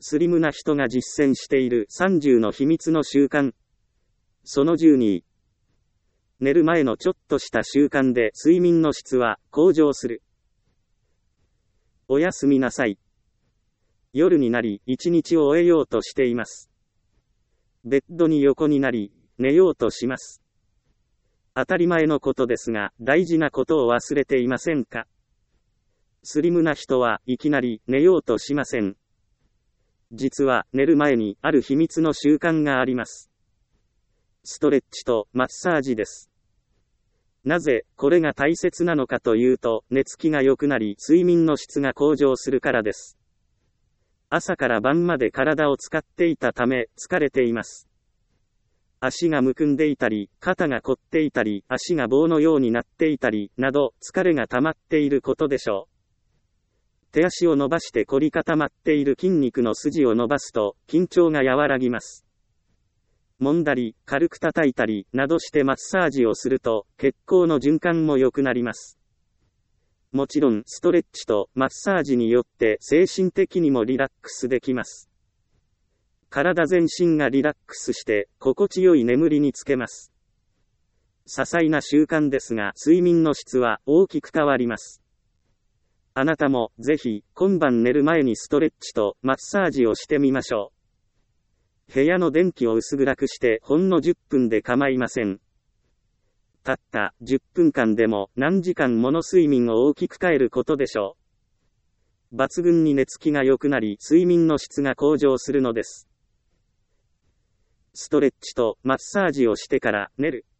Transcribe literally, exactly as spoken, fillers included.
スリムな人が実践しているさんじゅうの秘密の習慣。そのじゅうに。寝る前のちょっとした習慣で睡眠の質は向上する。おやすみなさい。夜になり一日を終えようとしています。ベッドに横になり寝ようとします。当たり前のことですが大事なことを忘れていませんか？スリムな人はいきなり寝ようとしません。実は寝る前にある秘密の習慣があります。ストレッチとマッサージです。なぜこれが大切なのかというと、寝つきが良くなり睡眠の質が向上するからです。朝から晩まで体を使っていたため疲れています。足がむくんでいたり、肩が凝っていたり、足が棒のようになっていたり、など疲れが溜まっていることでしょう。手足を伸ばして凝り固まっている筋肉の筋を伸ばすと緊張が和らぎます。揉んだり、軽く叩いたり、などしてマッサージをすると、血行の循環も良くなります。もちろん、ストレッチとマッサージによって精神的にもリラックスできます。体全身がリラックスして、心地よい眠りにつけます。些細な習慣ですが、睡眠の質は大きく変わります。あなたも、ぜひ、今晩寝る前にストレッチとマッサージをしてみましょう。部屋の電気を薄暗くしてほんのじゅっぷんで構いません。たったじゅっぷんかんでも何時間もの睡眠を大きく変えることでしょう。抜群に寝つきが良くなり睡眠の質が向上するのです。ストレッチとマッサージをしてから寝る。